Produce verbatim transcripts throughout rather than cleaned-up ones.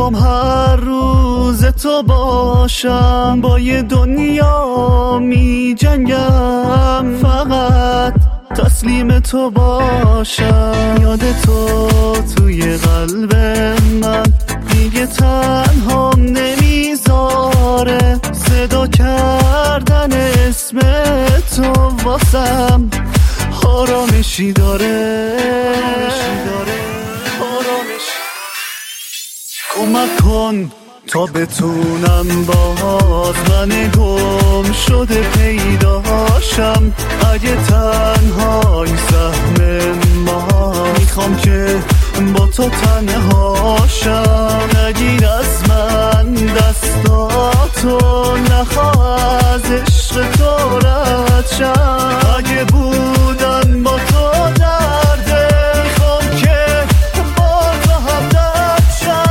میخوام هر روز تو باشم، با یه دنیا می جنگم، فقط تسلیم تو باشم. یاد تو توی قلب من دیگه تنهام نمیذاره، صدا کردن اسم تو واسم آرامشی داره. کمک کن تا بتونم باز من گم شده پیداشم، اگه تنهای سهم ما میخوام که با تو تنهاشم. نگیر از من دستاتو، نخواه از عشق تو رد شم، اگه بودن با تو درده میخوام که با تو هم درد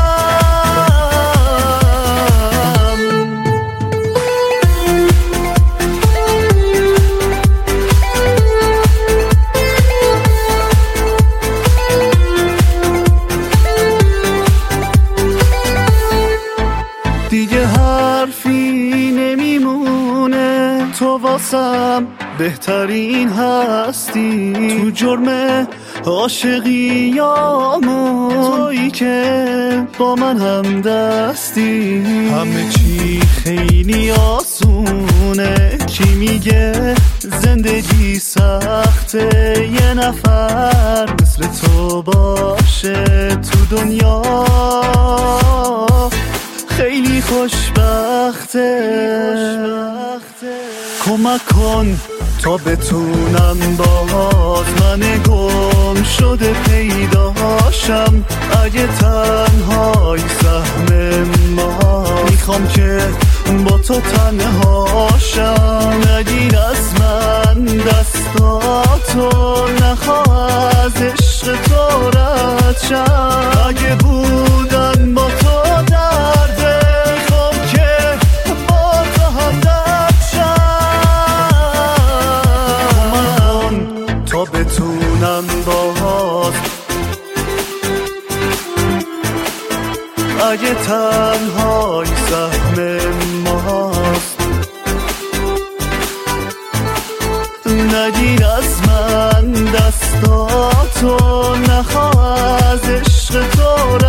دیگه حرفی نمیمونه، تو واسم بهترین هستی. تو جرم عاشقیامون تویی که با من هم دستی. همه چی خیلی آسونه، کی میگه زندگی سخته؟ یه نفر مثل تو باشه تو دنیا خیلی خوشبخته. کمک کن تا بتونم باز من گم شده پیداشم، اگه تنهای سهم ما میخوام که با تو تنهاشم. نگیر از من دستاتو، نخواه از عشق تو رد شم، اگه بودن با تو درده میخوام که با تو هم درد شم. تا بتونم باز اگه تنهای سهم ماست، نگیر از من دستاتو، نخواه از عشق تو